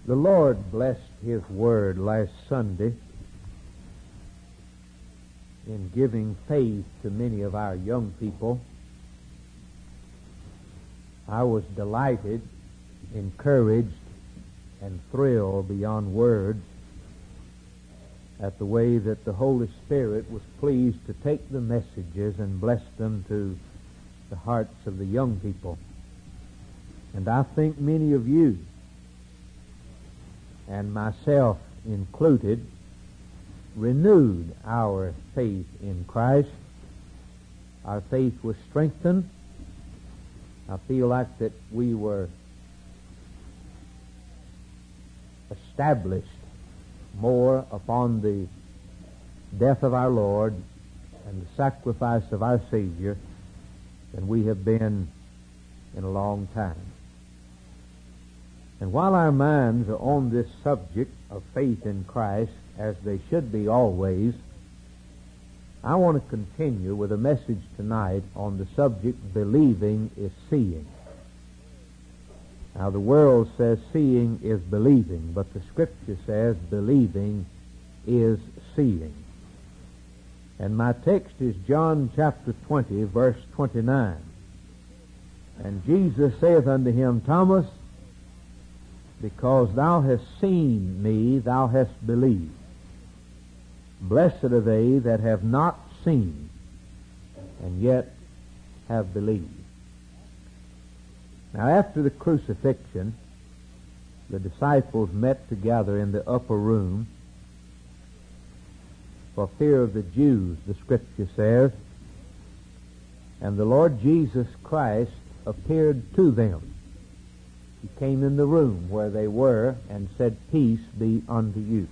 The Lord blessed His Word last Sunday in giving faith to many of our young people. I was delighted, encouraged, and thrilled beyond words at the way that the Holy Spirit was pleased to take the messages and bless them to the hearts of the young people. And I think many of you, and myself included, renewed our faith in Christ. Our faith was strengthened. I feel like that we were established more upon the death of our Lord and the sacrifice of our Savior than we have been in a long time. And while our minds are on this subject of faith in Christ, as they should be always, I want to continue with a message tonight on the subject, believing is seeing. Now, the world says seeing is believing, but the Scripture says believing is seeing. And my text is John chapter 20, verse 29. And Jesus saith unto him, Thomas, because thou hast seen me, thou hast believed. Blessed are they that have not seen, and yet have believed. Now, after the crucifixion, the disciples met together in the upper room for fear of the Jews, the Scripture says, and the Lord Jesus Christ appeared to them. He came in the room where they were and said, Peace be unto you.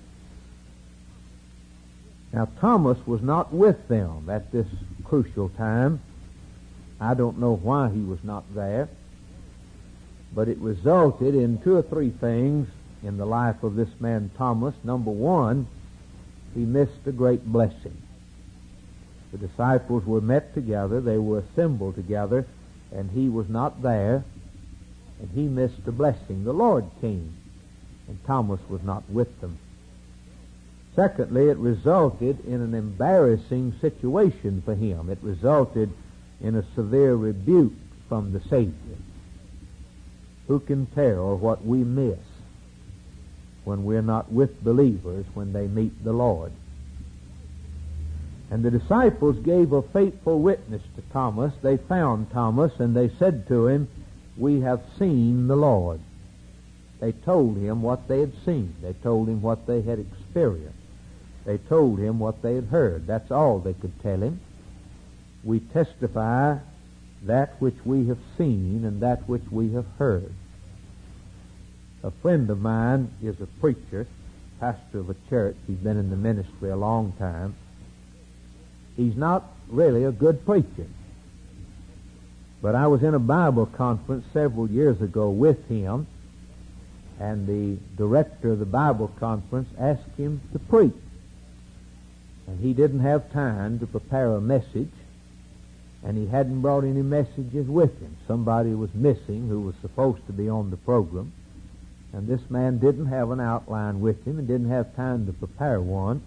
Now, Thomas was not with them at this crucial time. I don't know why he was not there, but it resulted in two or three things in the life of this man Thomas. Number one, he missed a great blessing. The disciples were met together, they were assembled together, and he was not there, and he missed the blessing. The Lord came, and Thomas was not with them. Secondly, it resulted in an embarrassing situation for him. It resulted in a severe rebuke from the Savior. Who can tell what we miss when we're not with believers when they meet the Lord? And the disciples gave a faithful witness to Thomas. They found Thomas, and they said to him, We have seen the Lord. They told him what they had seen. They told him what they had experienced. They told him what they had heard. That's all they could tell him. We testify that which we have seen and that which we have heard. A friend of mine is a preacher, pastor of a church. He's been in the ministry a long time. He's not really a good preacher. But I was in a Bible conference several years ago with him, and the director of the Bible conference asked him to preach. And he didn't have time to prepare a message, and he hadn't brought any messages with him. Somebody was missing who was supposed to be on the program, and this man didn't have an outline with him and didn't have time to prepare one.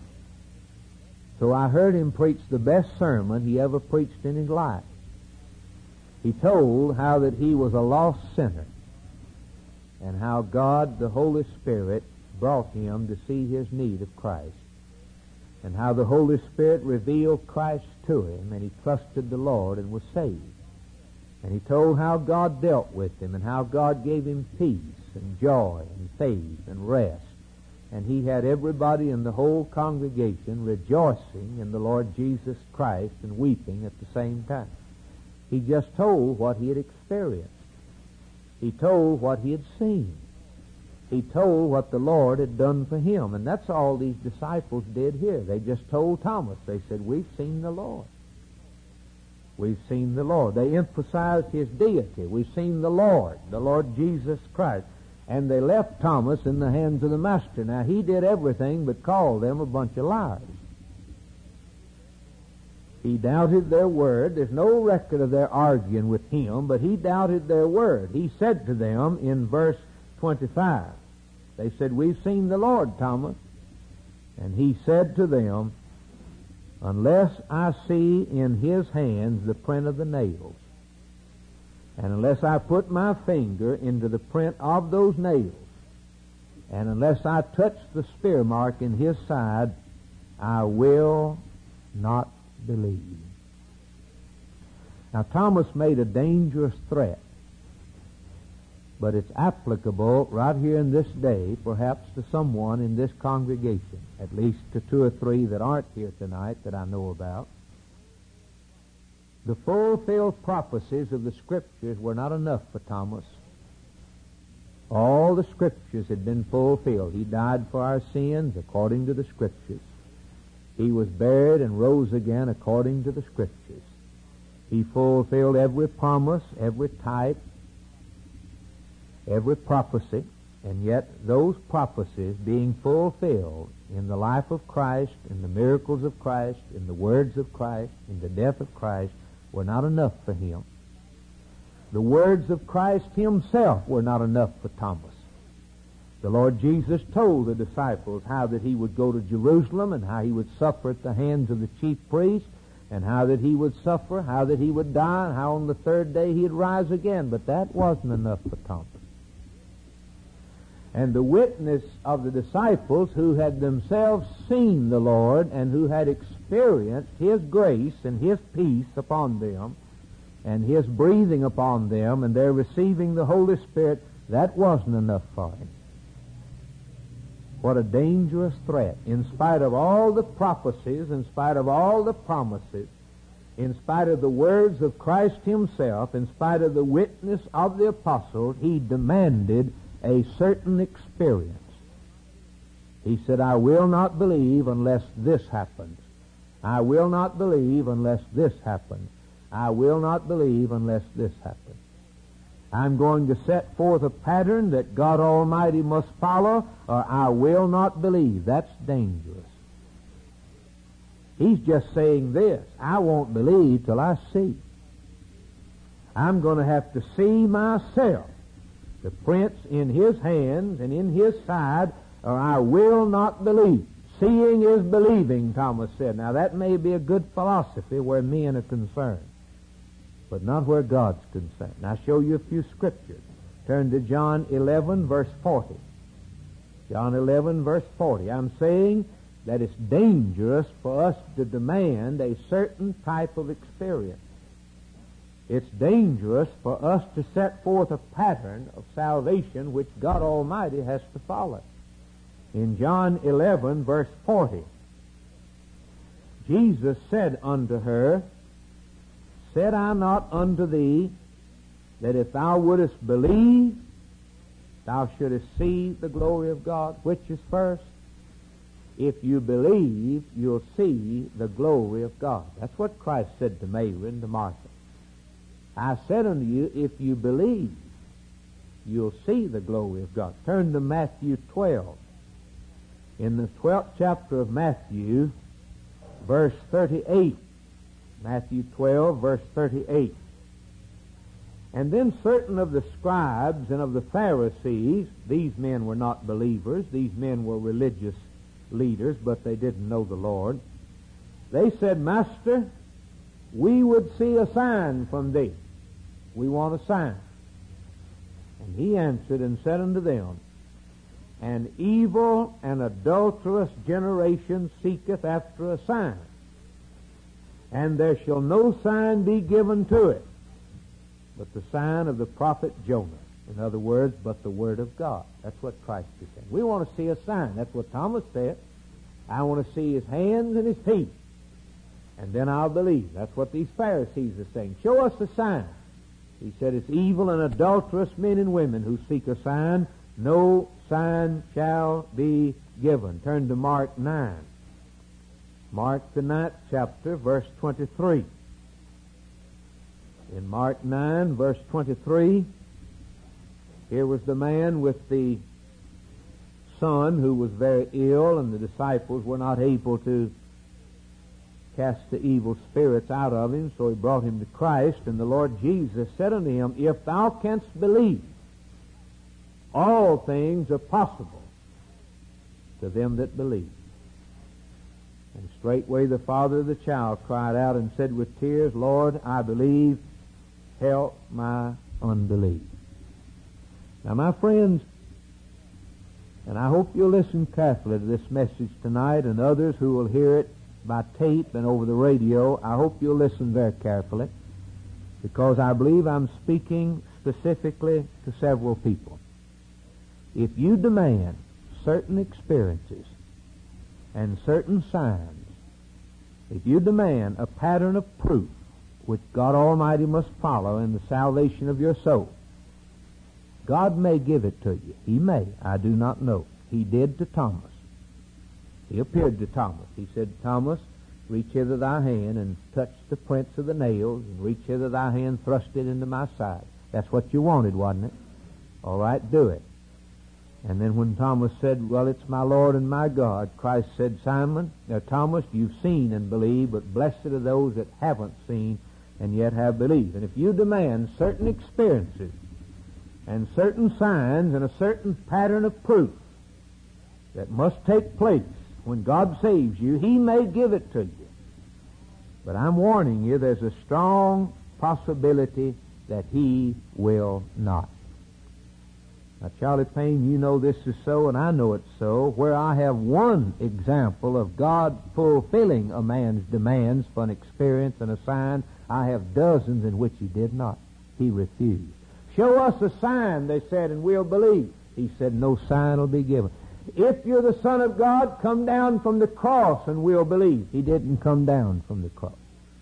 So I heard him preach the best sermon he ever preached in his life. He told how that he was a lost sinner and how God, the Holy Spirit, brought him to see his need of Christ, and how the Holy Spirit revealed Christ to him, and he trusted the Lord and was saved. And he told how God dealt with him and how God gave him peace and joy and faith and rest. And he had everybody in the whole congregation rejoicing in the Lord Jesus Christ and weeping at the same time. He just told what he had experienced. He told what he had seen. He told what the Lord had done for him. And that's all these disciples did here. They just told Thomas. They said, We've seen the Lord. We've seen the Lord. They emphasized his deity. We've seen the Lord Jesus Christ. And they left Thomas in the hands of the Master. Now, he did everything but call them a bunch of liars. He doubted their word. There's no record of their arguing with him, but he doubted their word. He said to them in verse 25, They said, "We've seen the Lord, Thomas." And he said to them, "Unless I see in his hands the print of the nails, and unless I put my finger into the print of those nails, and unless I touch the spear mark in his side, I will not believe." Now, Thomas made a dangerous threat, but it's applicable right here in this day, perhaps to someone in this congregation, at least to two or three that aren't here tonight that I know about. The fulfilled prophecies of the Scriptures were not enough for Thomas. All the Scriptures had been fulfilled. He died for our sins according to the Scriptures. He was buried and rose again according to the Scriptures. He fulfilled every promise, every type, every prophecy, and yet those prophecies being fulfilled in the life of Christ, in the miracles of Christ, in the words of Christ, in the death of Christ, were not enough for him. The words of Christ himself were not enough for Thomas. The Lord Jesus told the disciples how that he would go to Jerusalem and how he would suffer at the hands of the chief priests, and how that he would suffer, how that he would die, and how on the third day he'd rise again. But that wasn't enough for Thomas. And the witness of the disciples who had themselves seen the Lord and who had experienced his grace and his peace upon them and his breathing upon them and their receiving the Holy Spirit, that wasn't enough for him. What a dangerous threat. In spite of all the prophecies, in spite of all the promises, in spite of the words of Christ himself, in spite of the witness of the apostles, he demanded a certain experience. He said, "I will not believe unless this happens. I will not believe unless this happens. I will not believe unless this happens. I'm going to set forth a pattern that God Almighty must follow, or I will not believe." That's dangerous. He's just saying this: I won't believe till I see. I'm going to have to see myself the prints in his hands and in his side, or I will not believe. Seeing is believing, Thomas said. Now, that may be a good philosophy where men are concerned, but not where God's concerned. Now, I'll show you a few scriptures. Turn to John 11, verse 40. John 11, verse 40. I'm saying that it's dangerous for us to demand a certain type of experience. It's dangerous for us to set forth a pattern of salvation which God Almighty has to follow. In John 11, verse 40, Jesus said unto her, "Said I not unto thee, that if thou wouldest believe, thou shouldest see the glory of God?" Which is first? If you believe, you'll see the glory of God. That's what Christ said to Mary and to Martha. "I said unto you, if you believe, you'll see the glory of God." Turn to Matthew 12. In the 12th chapter of Matthew, verse 38. Matthew 12, verse 38. "And then certain of the scribes and of the Pharisees," these men were not believers, these men were religious leaders, but they didn't know the Lord, they said, "Master, we would see a sign from thee." We want a sign. And he answered and said unto them, "An evil and adulterous generation seeketh after a sign, and there shall no sign be given to it, but the sign of the prophet Jonah." In other words, but the Word of God. That's what Christ is saying. We want to see a sign. That's what Thomas said. I want to see his hands and his feet, and then I'll believe. That's what these Pharisees are saying. Show us a sign. He said, "It's evil and adulterous men and women who seek a sign. No sign shall be given." Turn to Mark 9. Mark the 9th chapter, verse 23. In Mark 9, verse 23, here was the man with the son who was very ill, and the disciples were not able to cast the evil spirits out of him, so he brought him to Christ, and the Lord Jesus said unto him, "If thou canst believe, all things are possible to them that believe. And straightway the father of the child cried out and said with tears, Lord, I believe, help my unbelief. Now, my friends, and I hope you'll listen carefully to this message tonight, and others who will hear it by tape and over the radio, I hope you'll listen very carefully, because I believe I'm speaking specifically to several people. If you demand certain experiences and certain signs, if you demand a pattern of proof which God Almighty must follow in the salvation of your soul, God may give it to you. He may. I do not know. He did to Thomas. He appeared to Thomas. He said, Thomas, reach hither thy hand and touch the prints of the nails, and reach hither thy hand, thrust it into my side. That's what you wanted, wasn't it? All right, do it. And then when Thomas said, well, it's my Lord and my God, Christ said, Thomas, you've seen and believed, but blessed are those that haven't seen and yet have believed. And if you demand certain experiences and certain signs and a certain pattern of proof that must take place when God saves you, He may give it to you. But I'm warning you, there's a strong possibility that He will not. Now, Charlie Payne, you know this is so, and I know it's so. Where I have one example of God fulfilling a man's demands for an experience and a sign, I have dozens in which He did not. He refused. Show us a sign, they said, and we'll believe. He said, no sign will be given. If you're the Son of God, come down from the cross and we'll believe. He didn't come down from the cross.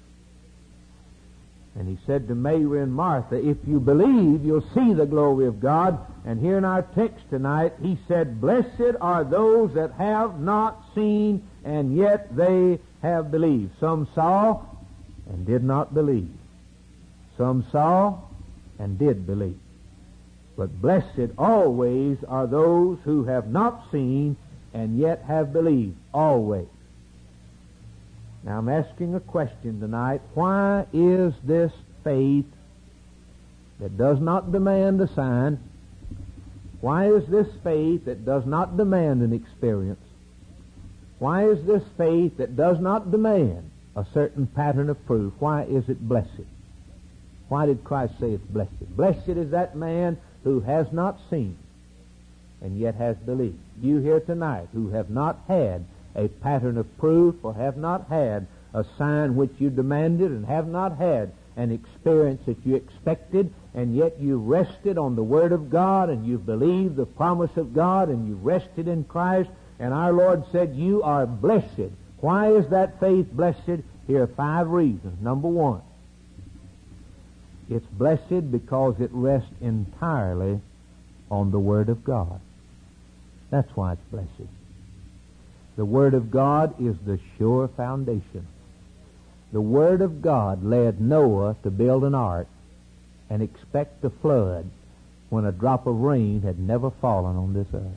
And He said to Mary and Martha, if you believe, you'll see the glory of God. And here in our text tonight, He said, blessed are those that have not seen, and yet they have believed. Some saw and did not believe. Some saw and did believe. But blessed always are those who have not seen and yet have believed. Always. Now I'm asking a question tonight. Why is this faith that does not demand a sign? Why is this faith that does not demand an experience? Why is this faith that does not demand a certain pattern of proof? Why is it blessed? Why did Christ say it's blessed? Blessed is that man who has not seen and yet has believed. You here tonight who have not had a pattern of proof, or have not had a sign which you demanded, and have not had an experience that you expected, and yet you rested on the Word of God, and you believed the promise of God, and you rested in Christ, and our Lord said you are blessed. Why is that faith blessed? Here are 5 reasons. Number 1, it's blessed because it rests entirely on the Word of God. That's why it's blessed. The Word of God is the sure foundation. The Word of God led Noah to build an ark and expect a flood when a drop of rain had never fallen on this earth.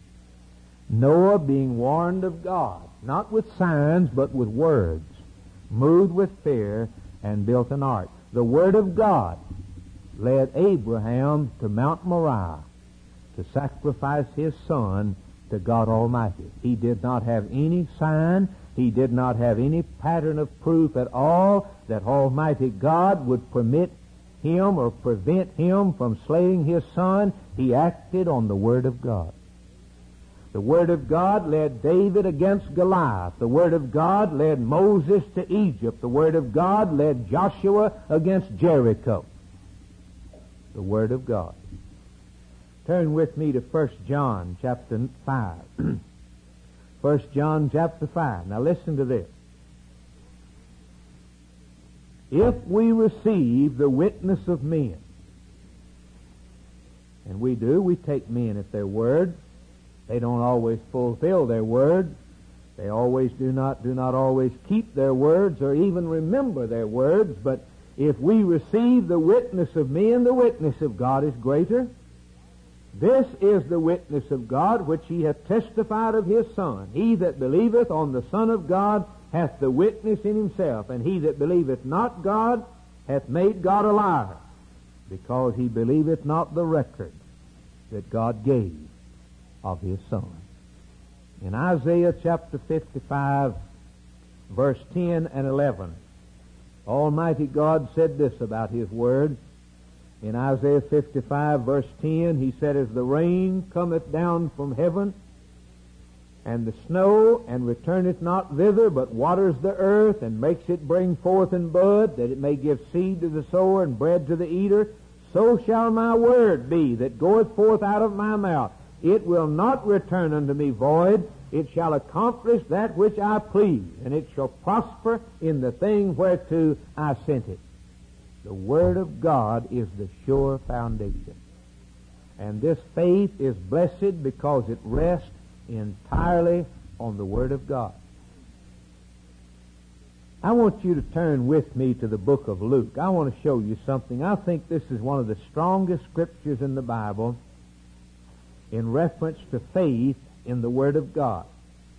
Noah, being warned of God, not with signs but with words, moved with fear and built an ark. The Word of God led Abraham to Mount Moriah to sacrifice his son to God Almighty. He did not have any sign. He did not have any pattern of proof at all that Almighty God would permit him or prevent him from slaying his son. He acted on the Word of God. The Word of God led David against Goliath. The Word of God led Moses to Egypt. The Word of God led Joshua against Jericho. The Word of God. Turn with me to 1 John chapter 5. 1 John chapter 5. Now listen to this. If we receive the witness of men, and we do, we take men at their word. They don't always fulfill their word. They always do not always keep their words or even remember their words. But if we receive the witness of men, the witness of God is greater. This is the witness of God which He hath testified of His Son. He that believeth on the Son of God hath the witness in himself, and he that believeth not God hath made God a liar, because he believeth not the record that God gave of His Son. In Isaiah chapter 55, verse 10 and 11, Almighty God said this about His Word. In Isaiah 55, verse 10, He said, As the rain cometh down from heaven, and the snow, and returneth not thither, but waters the earth, and makes it bring forth and bud, that it may give seed to the sower and bread to the eater, so shall my word be that goeth forth out of my mouth. It will not return unto me void. It shall accomplish that which I please, and it shall prosper in the thing whereto I sent it. The Word of God is the sure foundation. And this faith is blessed because it rests entirely on the Word of God. I want you to turn with me to the book of Luke. I want to show you something. I think this is one of the strongest scriptures in the Bible in reference to faith in the Word of God.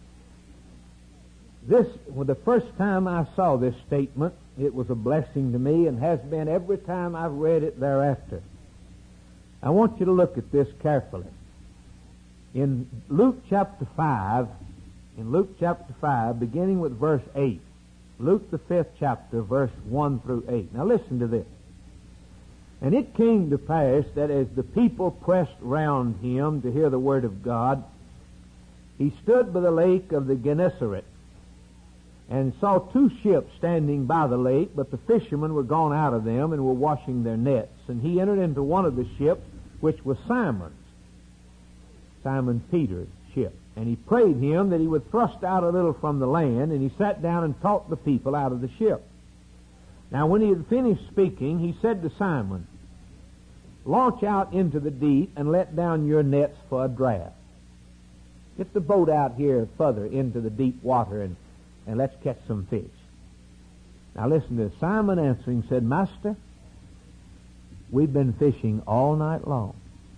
The first time I saw this statement, it was a blessing to me and has been every time I've read it thereafter. I want you to look at this carefully. In Luke chapter 5, beginning with verse 8, Luke the 5th chapter, verse 1 through 8. Now listen to this. And it came to pass that as the people pressed round him to hear the word of God, he stood by the lake of the Gennesaret, and saw two ships standing by the lake, but the fishermen were gone out of them and were washing their nets. And he entered into one of the ships, which was Simon Peter's ship. And he prayed him that he would thrust out a little from the land, and he sat down and taught the people out of the ship. Now when he had finished speaking, he said to Simon, Launch out into the deep and let down your nets for a draught. Get the boat out here further into the deep water and let's catch some fish. Now listen to this. Simon answering said, Master, we've been fishing all night long,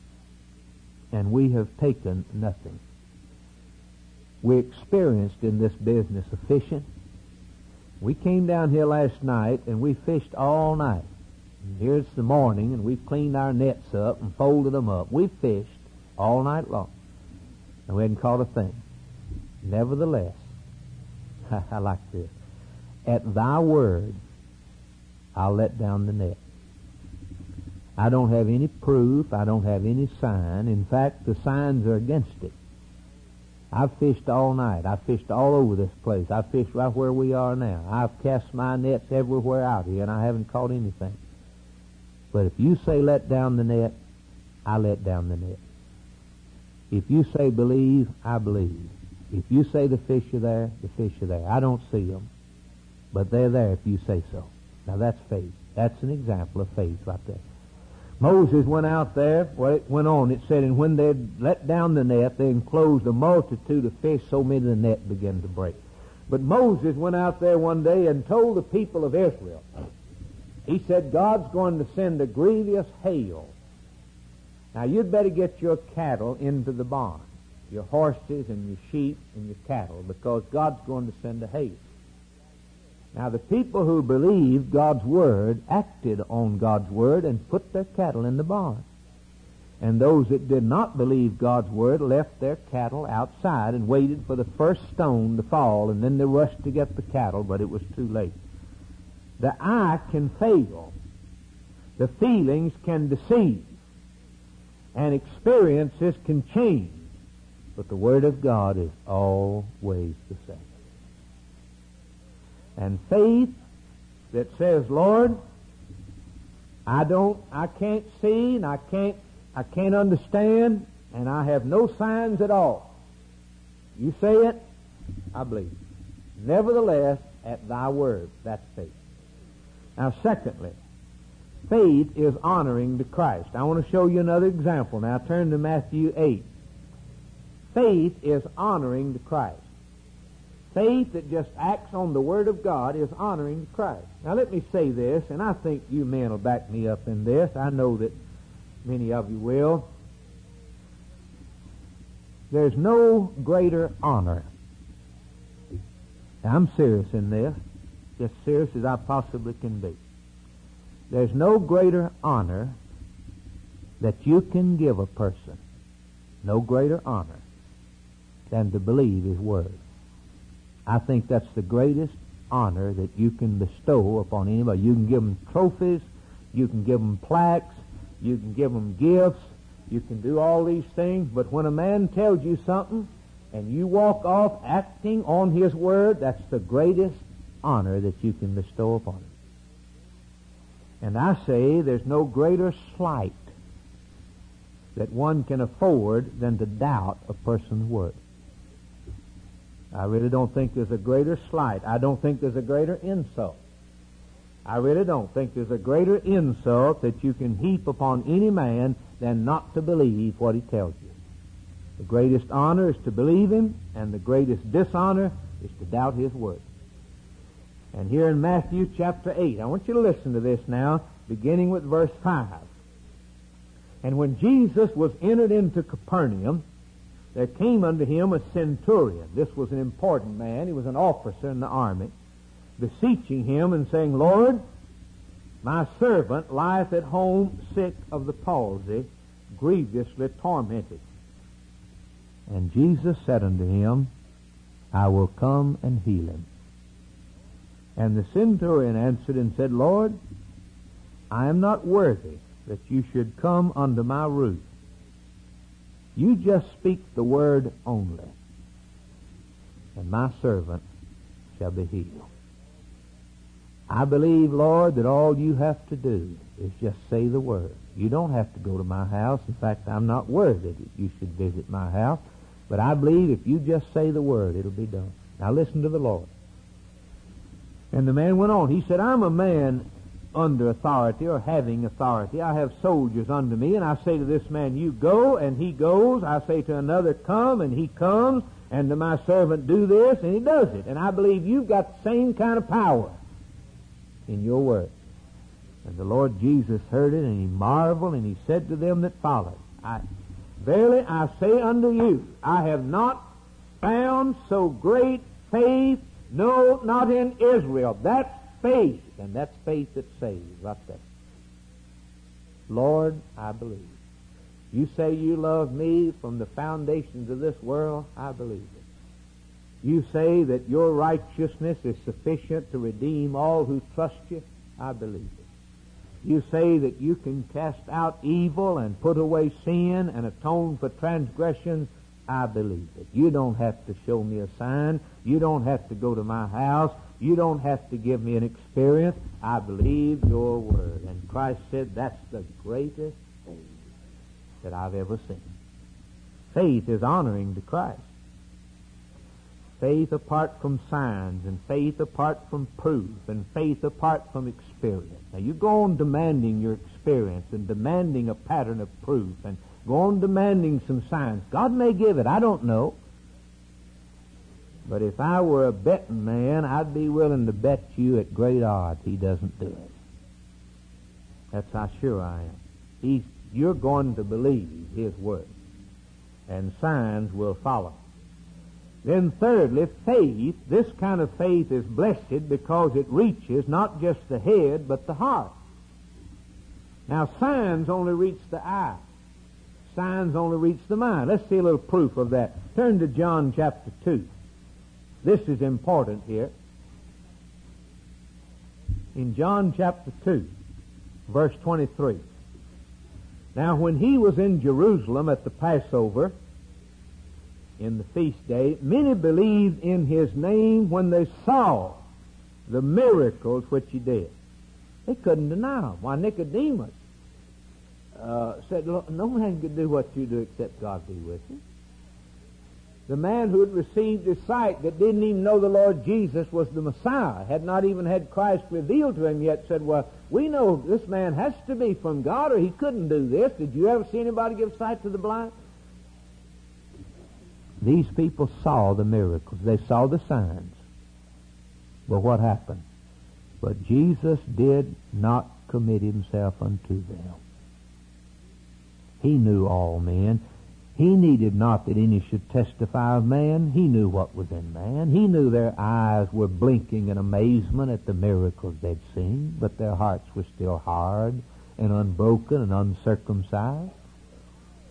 and we have taken nothing. We're experienced in this business of fishing. We came down here last night, and we fished all night. And here's the morning, and we've cleaned our nets up and folded them up. We've fished all night long, and we hadn't caught a thing. Nevertheless, I like this. At thy word, I'll let down the net. I don't have any proof. I don't have any sign. In fact, the signs are against it. I've fished all night. I've fished all over this place. I've fished right where we are now. I've cast my nets everywhere out here, and I haven't caught anything. But if you say let down the net, I let down the net. If you say believe, I believe. If you say the fish are there, the fish are there. I don't see them, but they're there if you say so. Now that's faith. That's an example of faith right there. Moses went out there. Well, it went on. It said, and when they had let down the net, they enclosed a multitude of fish, so many the net began to break. But Moses went out there one day and told the people of Israel, he said, God's going to send a grievous hail. Now you'd better get your cattle into the barn, your horses and your sheep and your cattle, because God's going to send a hail. Now the people who believed God's word acted on God's word and put their cattle in the barn. And those that did not believe God's word left their cattle outside and waited for the first stone to fall, and then they rushed to get the cattle, but it was too late. The eye can fail. The feelings can deceive. And experiences can change. But the Word of God is always the same. And faith that says, Lord, I can't see and I can't understand, and I have no signs at all. You say it, I believe. Nevertheless, at thy word, that's faith. Now, secondly, faith is honoring to Christ. I want to show you another example. Now, turn to Matthew 8. Faith is honoring to Christ. Faith that just acts on the Word of God is honoring to Christ. Now, let me say this, and I think you men will back me up in this. I know that many of you will. There's no greater honor. Now, I'm serious in this, just serious as I possibly can be. There's no greater honor that you can give a person, no greater honor, than to believe His Word. I think that's the greatest honor that you can bestow upon anybody. You can give them trophies, you can give them plaques, you can give them gifts, you can do all these things, but when a man tells you something and you walk off acting on his word, that's the greatest honor that you can bestow upon him. And I say there's no greater slight that one can afford than to doubt a person's word. I really don't think there's a greater slight. I don't think there's a greater insult. I really don't think there's a greater insult that you can heap upon any man than not to believe what he tells you. The greatest honor is to believe him, and the greatest dishonor is to doubt his word. And here in Matthew chapter 8, I want you to listen to this now, beginning with verse 5. And when Jesus was entered into Capernaum, there came unto him a centurion. This was an important man. He was an officer in the army, beseeching him and saying, Lord, my servant lieth at home sick of the palsy, grievously tormented. And Jesus said unto him, I will come and heal him. And the centurion answered and said, Lord, I am not worthy that you should come under my roof. You just speak the word only, and my servant shall be healed. I believe, Lord, that all you have to do is just say the word. You don't have to go to my house. In fact, I'm not worthy that you should visit my house. But I believe if you just say the word, it'll be done. Now listen to the Lord. And the man went on. He said, I'm a man under authority or having authority. I have soldiers under me, and I say to this man, you go, and he goes. I say to another, come, and he comes. And to my servant, do this, and he does it. And I believe you've got the same kind of power in your word. And the Lord Jesus heard it, and he marveled, and he said to them that followed, Verily I say unto you, I have not found so great faith, no, not in Israel. That's faith, and that's faith that saves, right there. Lord, I believe. You say you love me from the foundations of this world, I believe it. You say that your righteousness is sufficient to redeem all who trust you, I believe it. You say that you can cast out evil and put away sin and atone for transgressions, I believe it. You don't have to show me a sign. You don't have to go to my house. You don't have to give me an experience. I believe your word. And Christ said that's the greatest thing that I've ever seen. Faith is honoring to Christ. Faith apart from signs, and faith apart from proof, and faith apart from experience. Now you go on demanding your experience and demanding a pattern of proof and go on demanding some signs. God may give it, I don't know. But if I were a betting man, I'd be willing to bet you at great odds he doesn't do it. That's how sure I am. You're going to believe his word, and signs will follow. Then thirdly, faith. This kind of faith is blessed because it reaches not just the head, but the heart. Now, signs only reach the eye. Signs only reach the mind. Let's see a little proof of that. Turn to John chapter 2. This is important here. In John chapter 2, verse 23. Now, when he was in Jerusalem at the Passover, in the feast day, many believed in his name when they saw the miracles which he did. They couldn't deny them. Why, Nicodemus said, no man could do what you do except God be with you. The man who had received his sight that didn't even know the Lord Jesus was the Messiah, had not even had Christ revealed to him yet, said, well, we know this man has to be from God or he couldn't do this. Did you ever see anybody give sight to the blind? These people saw the miracles. They saw the signs. But what happened? But Jesus did not commit himself unto them. He knew all men. He needed not that any should testify of man. He knew what was in man. He knew their eyes were blinking in amazement at the miracles they'd seen, but their hearts were still hard and unbroken and uncircumcised.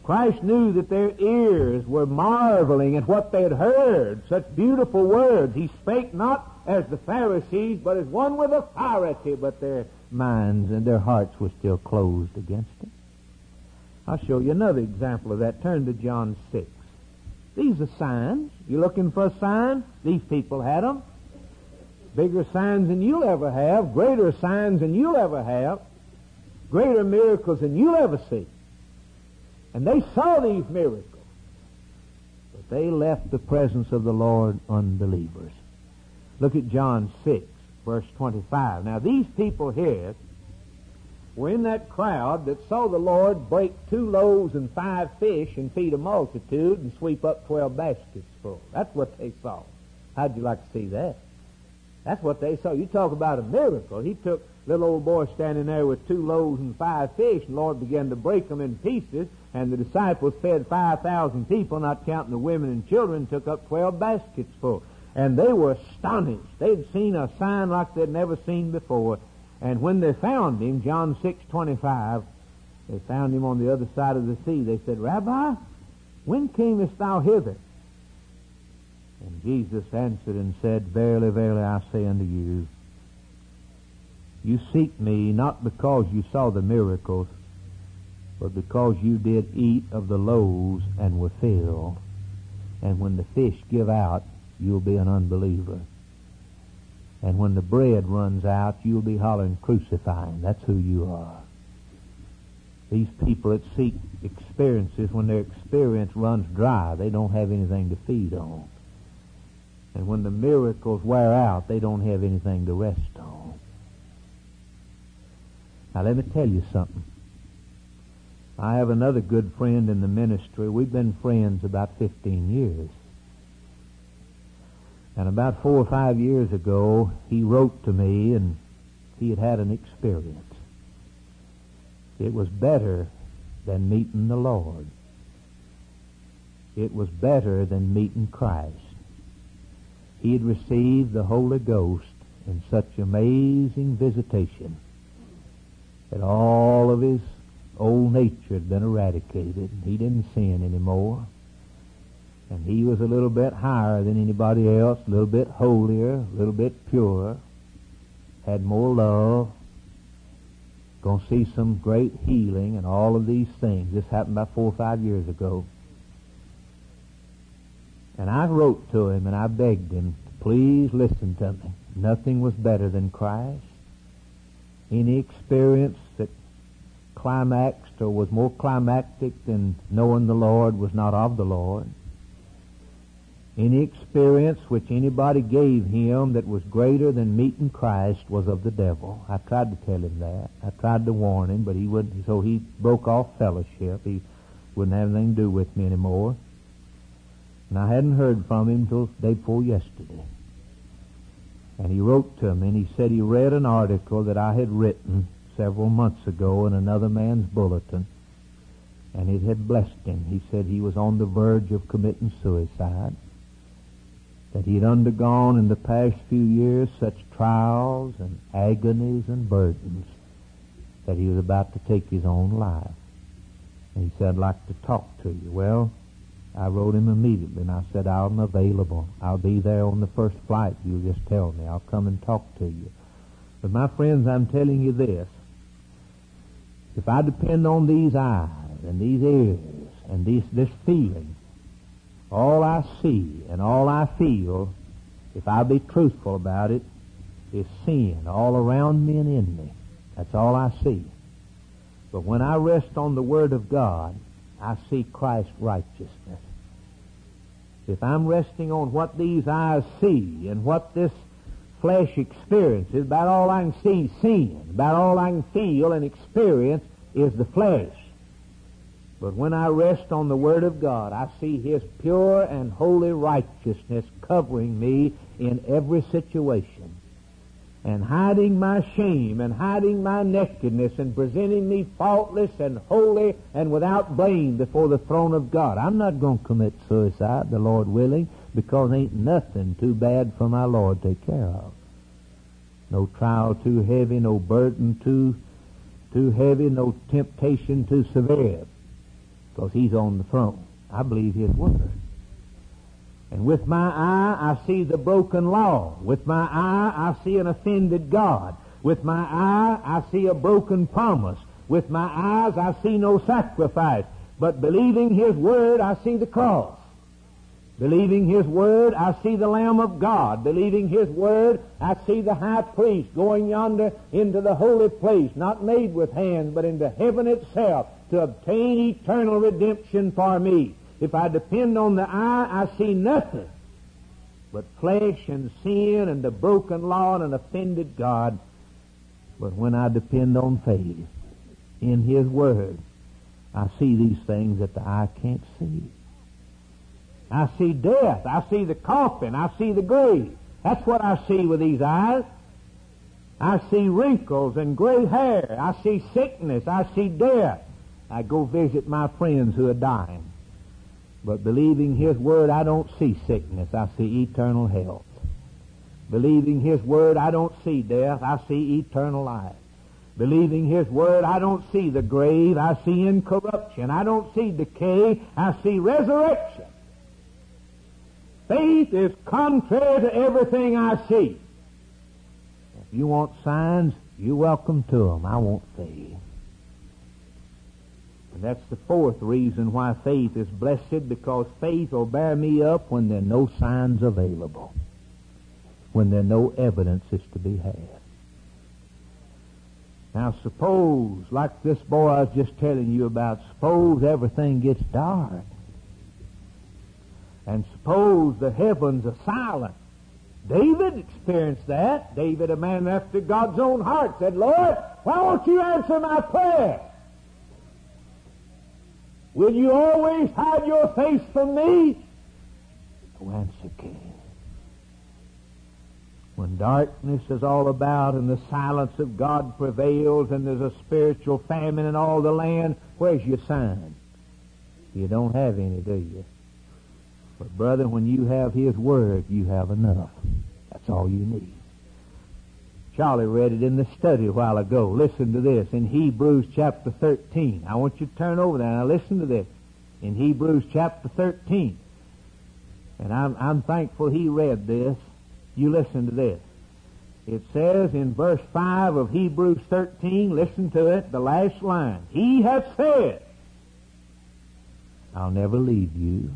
Christ knew that their ears were marveling at what they had heard, such beautiful words. He spake not as the Pharisees, but as one with authority, but their minds and their hearts were still closed against him. I'll show you another example of that. Turn to John 6. These are signs. You're looking for a sign? These people had them. Bigger signs than you'll ever have, greater signs than you'll ever have, greater miracles than you'll ever see. And they saw these miracles, but they left the presence of the Lord unbelievers. Look at John 6, verse 25. Now these people here were in that crowd that saw the Lord break 2 loaves and 5 fish and feed a multitude and sweep up 12 baskets full. That's what they saw. How'd you like to see that? That's what they saw. You talk about a miracle. He took little old boy standing there with 2 loaves and 5 fish, and the Lord began to break them in pieces, and the disciples fed 5,000 people, not counting the women and children, took up 12 baskets full. And they were astonished. They'd seen a sign like they'd never seen before. And when they found him, John 6:25, they found him on the other side of the sea. They said, Rabbi, when camest thou hither? And Jesus answered and said, Verily, verily, I say unto you, you seek me not because you saw the miracles, but because you did eat of the loaves and were filled. And when the fish give out, you'll be an unbeliever. And when the bread runs out, you'll be hollering, crucify him. That's who you are. These people that seek experiences, when their experience runs dry, they don't have anything to feed on. And when the miracles wear out, they don't have anything to rest on. Now let me tell you something. I have another good friend in the ministry. We've been friends about 15 years. And about 4 or 5 years ago, he wrote to me, and he had had an experience. It was better than meeting the Lord. It was better than meeting Christ. He had received the Holy Ghost in such amazing visitation that all of his old nature had been eradicated. He didn't sin anymore. And he was a little bit higher than anybody else, a little bit holier, a little bit purer, had more love, going to see some great healing and all of these things. This happened about 4 or 5 years ago. And I wrote to him and I begged him, please listen to me. Nothing was better than Christ. Any experience that climaxed or was more climactic than knowing the Lord was not of the Lord. Any experience which anybody gave him that was greater than meeting Christ was of the devil. I tried to tell him that. I tried to warn him, but he wouldn't. So he broke off fellowship. He wouldn't have anything to do with me anymore. And I hadn't heard from him until the day before yesterday. And he wrote to me, and he said he read an article that I had written several months ago in another man's bulletin, and it had blessed him. He said he was on the verge of committing suicide, that he had undergone in the past few years such trials and agonies and burdens that he was about to take his own life. And he said, I'd like to talk to you. Well, I wrote him immediately, and I said, I'm available. I'll be there on the first flight. You just tell me. I'll come and talk to you. But my friends, I'm telling you this. If I depend on these eyes and these ears and this feeling, all I see and all I feel, if I be truthful about it, is sin all around me and in me. That's all I see. But when I rest on the Word of God, I see Christ's righteousness. If I'm resting on what these eyes see and what this flesh experiences, about all I can see is sin. About all I can feel and experience is the flesh. But when I rest on the Word of God, I see His pure and holy righteousness covering me in every situation, and hiding my shame and hiding my nakedness and presenting me faultless and holy and without blame before the throne of God. I'm not going to commit suicide, the Lord willing, because ain't nothing too bad for my Lord to take care of. No trial too heavy, no burden too heavy, no temptation too severe because He's on the throne. I believe His Word. And with my eye, I see the broken law. With my eye, I see an offended God. With my eye, I see a broken promise. With my eyes, I see no sacrifice. But believing His Word, I see the cross. Believing His Word, I see the Lamb of God. Believing His Word, I see the high priest going yonder into the holy place, not made with hands, but into heaven itself, to obtain eternal redemption for me. If I depend on the eye, I see nothing but flesh and sin and the broken law and an offended God. But when I depend on faith in His Word, I see these things that the eye can't see. I see death. I see the coffin. I see the grave. That's what I see with these eyes. I see wrinkles and gray hair. I see sickness. I see death. I go visit my friends who are dying. But believing His Word, I don't see sickness. I see eternal health. Believing His Word, I don't see death. I see eternal life. Believing His Word, I don't see the grave. I see incorruption. I don't see decay. I see resurrection. Faith is contrary to everything I see. If you want signs, you're welcome to them. I want faith. And that's the fourth reason why faith is blessed, because faith will bear me up when there are no signs available, when there are no evidence is to be had. Now suppose, like this boy I was just telling you about, suppose everything gets dark. And suppose the heavens are silent. David experienced that. David, a man after God's own heart, said, Lord, why won't you answer my prayer? Will you always hide your face from me? No answer came. When darkness is all about and the silence of God prevails and there's a spiritual famine in all the land, where's your sign? You don't have any, do you? But brother, when you have His Word, you have enough. That's all you need. Charlie read it in the study a while ago. Listen to this. In Hebrews chapter 13. I want you to turn over there. Now listen to this. In Hebrews chapter 13. And I'm thankful he read this. You listen to this. It says in verse 5 of Hebrews 13, listen to it, the last line. He hath said, I'll never leave you.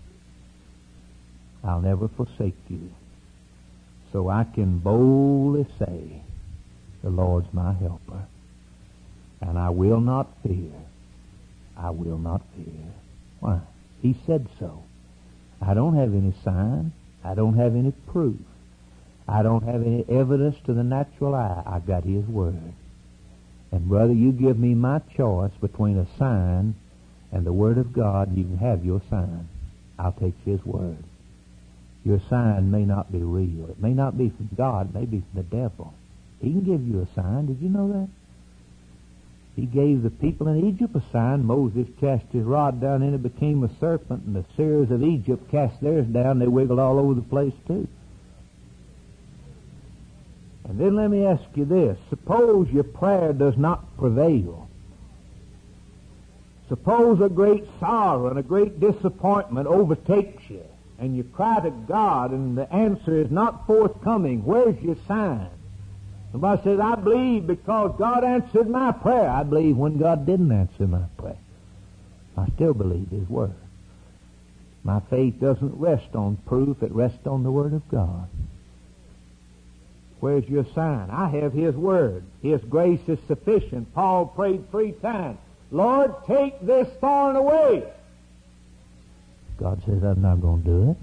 I'll never forsake you. So I can boldly say, the Lord's my helper. And I will not fear. I will not fear. Why? He said so. I don't have any sign. I don't have any proof. I don't have any evidence to the natural eye. I've got His Word. And brother, you give me my choice between a sign and the Word of God, you can have your sign. I'll take His Word. Your sign may not be real. It may not be from God. It may be from the devil. He can give you a sign. Did you know that? He gave the people in Egypt a sign. Moses cast his rod down and it became a serpent, and the seers of Egypt cast theirs down. They wiggled all over the place too. And then let me ask you this. Suppose your prayer does not prevail. Suppose a great sorrow and a great disappointment overtakes you, and you cry to God and the answer is not forthcoming. Where's your sign? Somebody says, I believe because God answered my prayer. I believe when God didn't answer my prayer. I still believe His Word. My faith doesn't rest on proof. It rests on the Word of God. Where's your sign? I have His Word. His grace is sufficient. Paul prayed 3 times, Lord, take this thorn away. God says, I'm not going to do it.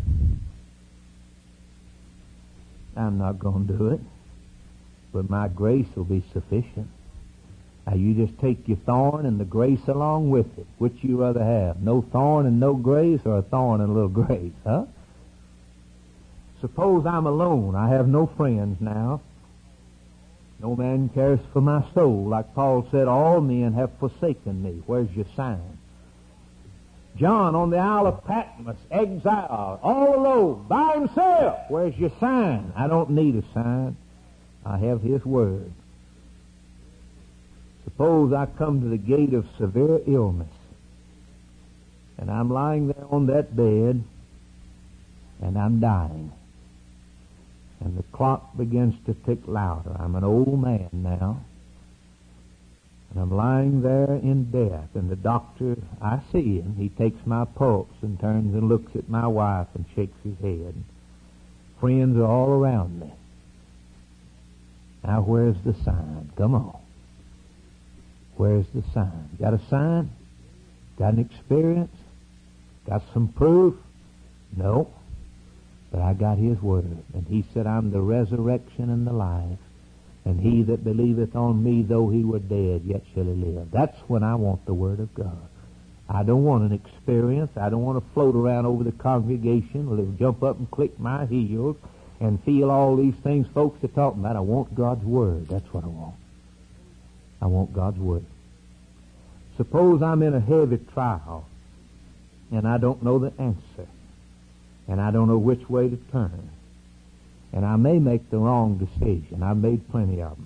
I'm not going to do it. But my grace will be sufficient. Now you just take your thorn and the grace along with it. Which you rather have? No thorn and no grace, or a thorn and a little grace, huh? Suppose I'm alone. I have no friends now. No man cares for my soul. Like Paul said, all men have forsaken me. Where's your sign? John on the Isle of Patmos, exiled, all alone, by himself. Where's your sign? I don't need a sign. I have His Word. Suppose I come to the gate of severe illness. And I'm lying there on that bed, and I'm dying. And the clock begins to tick louder. I'm an old man now. And I'm lying there in death. And the doctor, I see him. He takes my pulse and turns and looks at my wife and shakes his head. Friends are all around me. Now, where's the sign? Come on. Where's the sign? Got a sign? Got an experience? Got some proof? No. But I got His Word. And He said, I'm the resurrection and the life. And he that believeth on me, though he were dead, yet shall he live. That's when I want the Word of God. I don't want an experience. I don't want to float around over the congregation or jump up and click my heels and feel all these things folks are talking about. I want God's Word. That's what I want. I want God's Word. Suppose I'm in a heavy trial and I don't know the answer and I don't know which way to turn. And I may make the wrong decision. I've made plenty of them.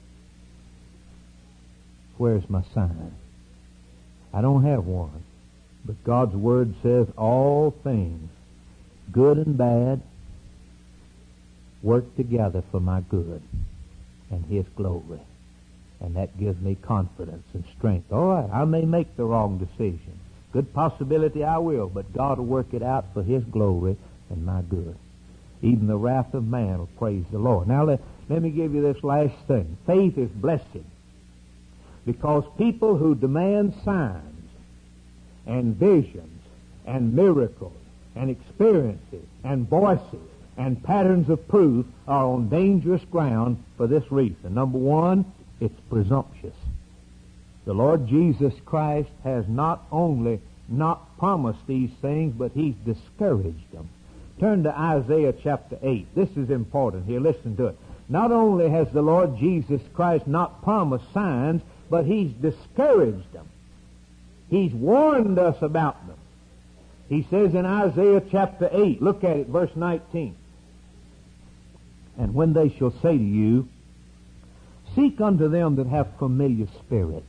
Where's my sign? I don't have one. But God's Word says all things, good and bad, work together for my good and His glory. And that gives me confidence and strength. All right, I may make the wrong decision. Good possibility I will, but God will work it out for His glory and my good. Even the wrath of man will praise the Lord. Now let me give you this last thing. Faith is blessed because people who demand signs and visions and miracles and experiences and voices and patterns of proof are on dangerous ground for this reason. Number one, it's presumptuous. The Lord Jesus Christ has not only not promised these things, but He's discouraged them. Turn to Isaiah chapter 8. This is important here. Listen to it. Not only has the Lord Jesus Christ not promised signs, but He's discouraged them. He's warned us about them. He says in Isaiah chapter 8, look at it, verse 19. And when they shall say to you, seek unto them that have familiar spirits,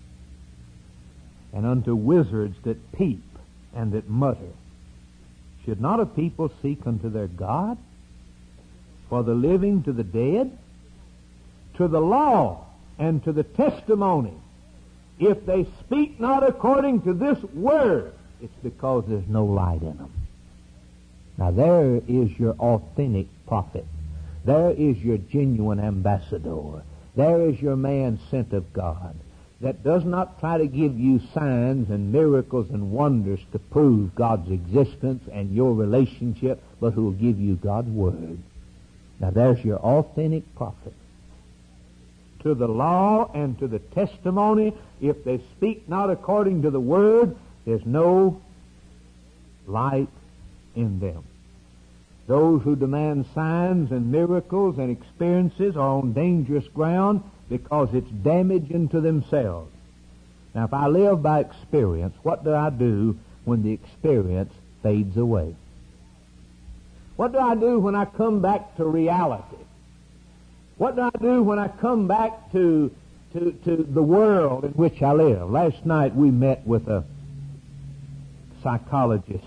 and unto wizards that peep and that mutter, should not a people seek unto their God? For the living to the dead, to the law and to the testimony, if they speak not according to this word, it's because there's no light in them. Now there is your authentic prophet. There is your genuine ambassador. There is your man sent of God, that does not try to give you signs and miracles and wonders to prove God's existence and your relationship, but who will give you God's Word. Now there's your authentic prophet. To the law and to the testimony, if they speak not according to the Word, there's no light in them. Those who demand signs and miracles and experiences are on dangerous ground because it's damaging to themselves. Now, if I live by experience, what do I do when the experience fades away? What do I do when I come back to reality? What do I do when I come back to the world in which I live? Last night we met with a psychologist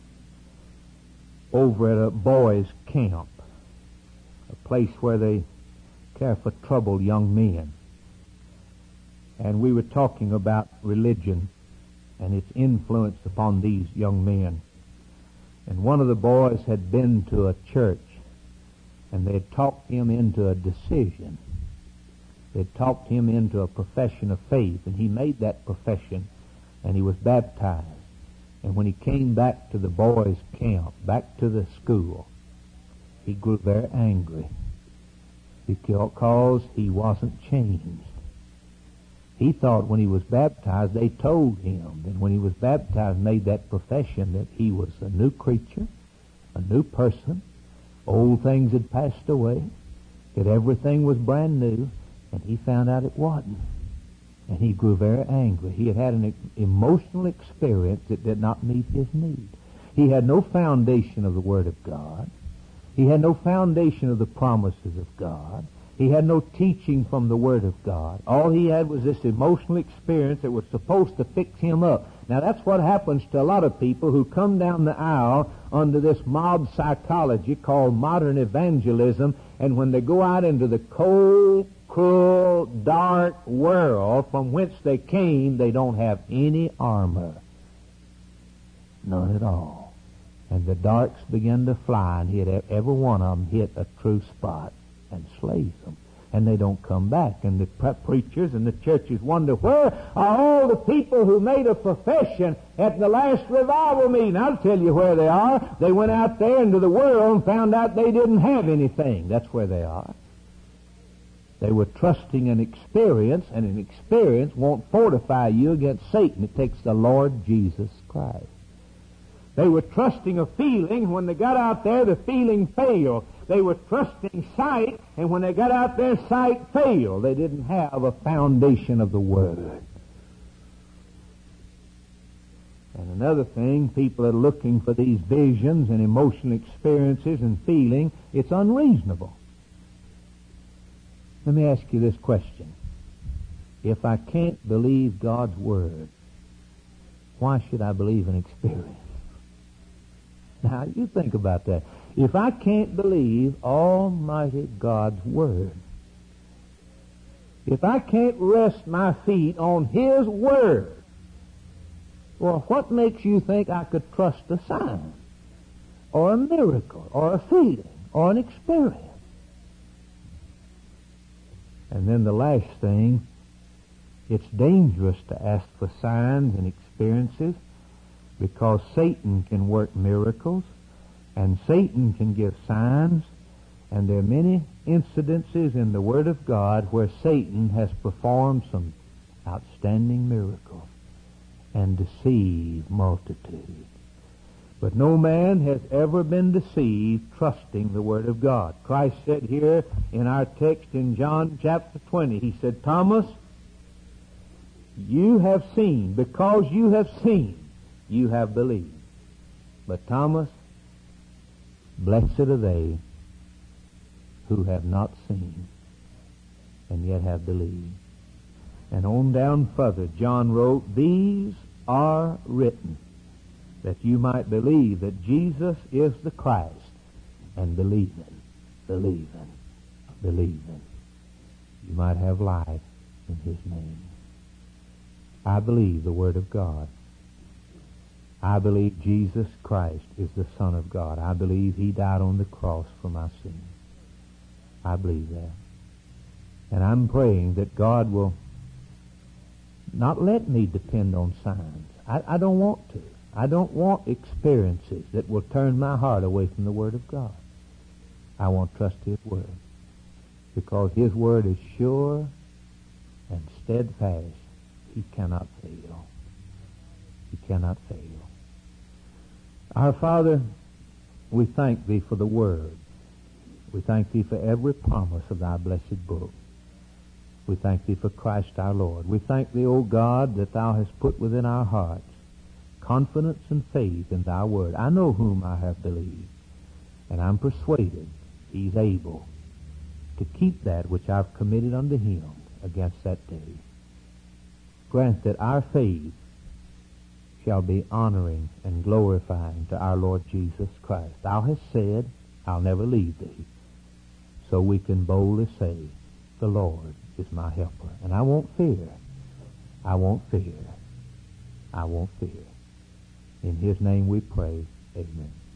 over at a boys' camp, a place where they care for troubled young men. And we were talking about religion and its influence upon these young men. And one of the boys had been to a church, and they had talked him into a decision. They had talked him into a profession of faith, and he made that profession, and he was baptized. And when he came back to the boys' camp, back to the school, he grew very angry because he wasn't changed. He thought when he was baptized, they told him that when he was baptized, made that profession, that he was a new creature, a new person. Old things had passed away, that everything was brand new, and he found out it wasn't. And he grew very angry. He had had an emotional experience that did not meet his need. He had no foundation of the Word of God. He had no foundation of the promises of God. He had no teaching from the Word of God. All he had was this emotional experience that was supposed to fix him up. Now that's what happens to a lot of people who come down the aisle under this mob psychology called modern evangelism, and when they go out into the cold, cruel, dark world from whence they came, they don't have any armor. None at all. And the darks begin to fly, and every one of them hit a true spot and slays them. And they don't come back. And the preachers and the churches wonder, where are all the people who made a profession at the last revival meeting? I'll tell you where they are. They went out there into the world and found out they didn't have anything. That's where they are. They were trusting an experience, and an experience won't fortify you against Satan. It takes the Lord Jesus Christ. They were trusting a feeling. When they got out there, the feeling failed. They were trusting sight, and when they got out there, sight failed. They didn't have a foundation of the Word. And another thing, people are looking for these visions and emotional experiences and feeling. It's unreasonable. Let me ask you this question. If I can't believe God's Word, why should I believe an experience? Now, you think about that. If I can't believe Almighty God's Word, if I can't rest my feet on His Word, well, what makes you think I could trust a sign, or a miracle, or a feeling, or an experience? And then the last thing, it's dangerous to ask for signs and experiences, because Satan can work miracles, and Satan can give signs, and there are many incidences in the Word of God where Satan has performed some outstanding miracles and deceived multitudes. But no man has ever been deceived trusting the Word of God. Christ said here in our text in John chapter 20, He said, Thomas, you have seen. Because you have seen, you have believed. But Thomas, blessed are they who have not seen and yet have believed. And on down further, John wrote, these are written that you might believe that Jesus is the Christ, and believing. You might have life in His name. I believe the Word of God. I believe Jesus Christ is the Son of God. I believe He died on the cross for my sins. I believe that. And I'm praying that God will not let me depend on signs. I don't want to. I don't want experiences that will turn my heart away from the Word of God. I want to trust His Word, because His Word is sure and steadfast. He cannot fail. He cannot fail. Our Father, we thank Thee for the Word. We thank Thee for every promise of Thy blessed book. We thank Thee for Christ our Lord. We thank Thee, O God, that Thou hast put within our hearts confidence and faith in Thy Word. I know whom I have believed, and I'm persuaded He's able to keep that which I've committed unto Him against that day. Grant that our faith shall be honoring and glorifying to our Lord Jesus Christ. Thou hast said, I'll never leave Thee. So we can boldly say, the Lord is my helper. And I won't fear. I won't fear. I won't fear. In His name we pray. Amen.